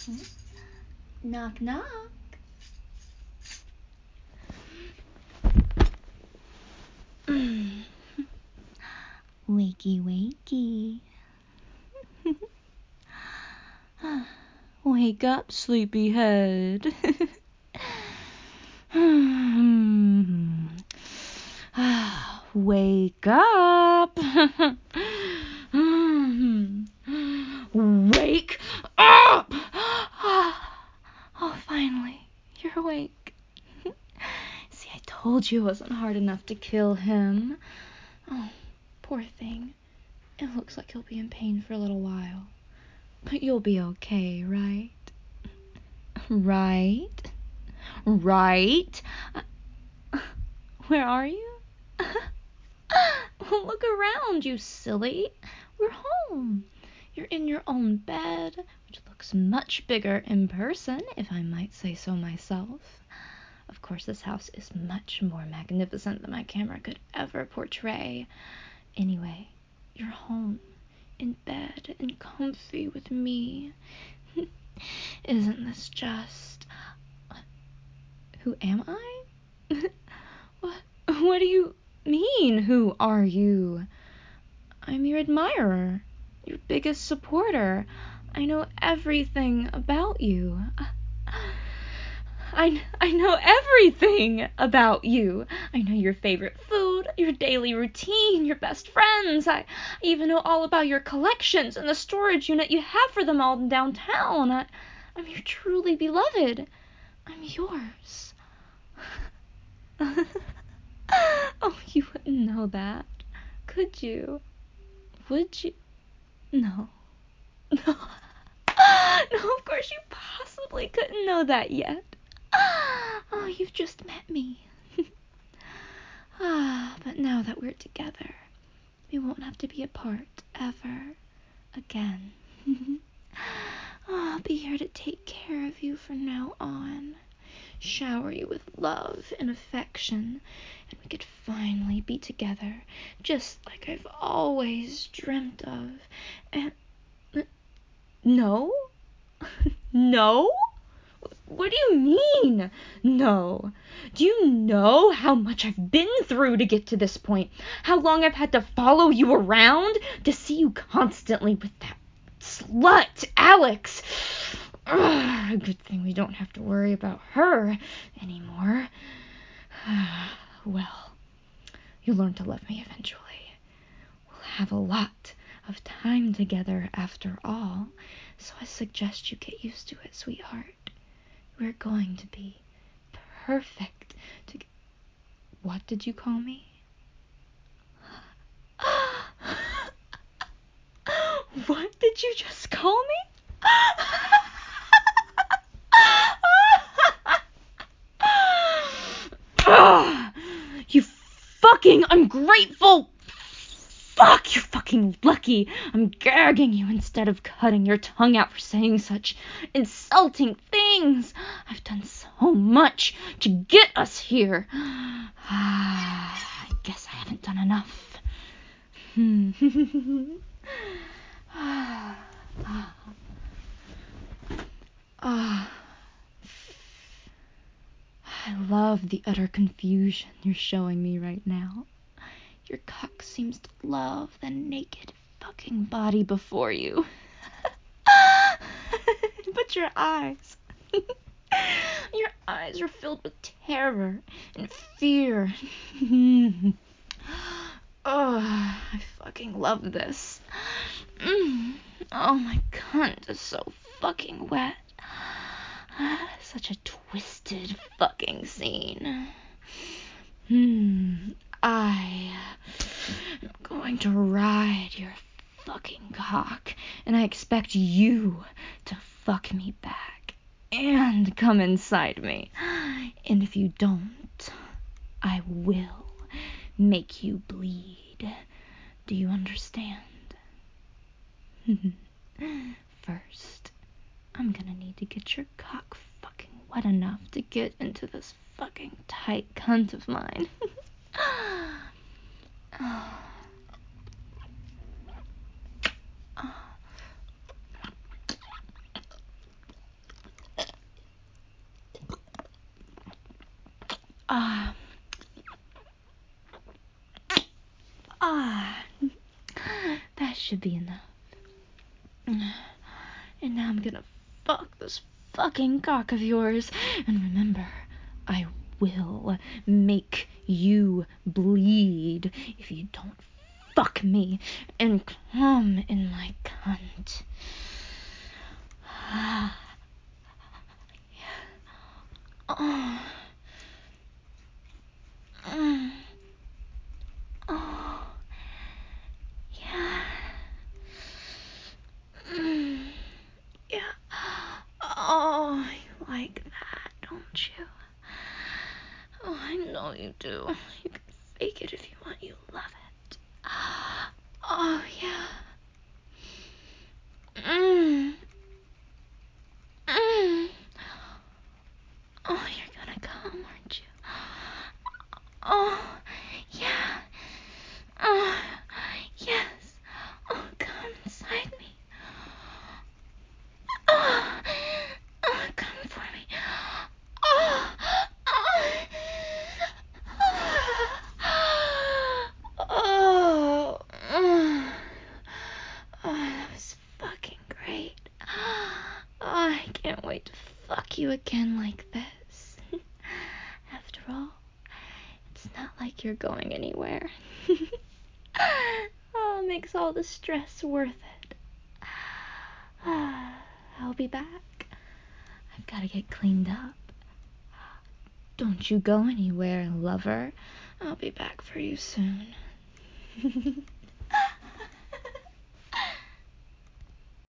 Knock, knock. Wakey, wakey. Wake up, sleepyhead. Wake up. Wake up. Oh, finally, you're awake. See, I told you it wasn't hard enough to kill him. Oh, poor thing. It looks like he'll be in pain for a little while. But you'll be okay, right? Right? Right? Where are you? Look around, you silly. We're home. You're in your own bed, which looks much bigger in person, if I might say so myself. Of course, this house is much more magnificent than my camera could ever portray. Anyway, you're home, in bed, and comfy with me. Isn't this just... Who am I? What do you mean, who are you? I'm your admirer, your biggest supporter. I know everything about you. I know everything about you. I know your favorite food, your daily routine, your best friends. I even know all about your collections and the storage unit you have for them all in downtown. I'm your truly beloved. I'm yours. Oh, you wouldn't know that, could you? Would you? No. No. No, of course you possibly couldn't know that yet. Oh, you've just met me. But now that we're together, we won't have to be apart ever again. I'll be here to take care of you from now on. Shower you with love and affection, and we could finally be together, just like I've always dreamt of. And... No? No? What do you mean, no? Do you know how much I've been through to get to this point? How long I've had to follow you around to see you constantly with that slut, Alex? Ugh, good thing we don't have to worry about her anymore. Well, you'll learn to love me eventually. We'll have a lot of time together after all, so I suggest you get used to it, sweetheart. We're going to be perfect together. What did you call me? What did you just call me? You fucking ungrateful... Fuck, you're fucking lucky I'm gagging you instead of cutting your tongue out for saying such insulting things. I've done so much to get us here. I guess I haven't done enough. I love the utter confusion you're showing me right now. Your cock seems to love the naked fucking body before you. But your eyes... Your eyes are filled with terror and fear. Oh, I fucking love this. Oh, my cunt is so fucking wet. Such a twisted fucking scene. I am going to ride your fucking cock, and I expect you to fuck me back and come inside me. And if you don't, I will make you bleed. Do you understand? First, I'm gonna need to get your cock fucking wet enough to get into this fucking tight cunt of mine. should be enough. And now I'm gonna fuck this fucking cock of yours. And remember, I will make you bleed if you don't fuck me and come in my cunt. Oh. Oh. Yeah. Yeah. Oh, you like that, don't you? Oh, I know you do. You can fake it if you want. You love it. Oh, yeah. Oh, you're gonna come, aren't you? Oh, yeah. Oh, yes. Oh, come inside me. Oh, oh, come for me. Oh, oh, oh, oh, that was fucking great. Oh, I can't wait to fuck you again like this. After all, it's not like you're going anywhere. Oh, it makes all the stress worth it. I'll be back. I've got to get cleaned up. Don't you go anywhere, lover. I'll be back for you soon.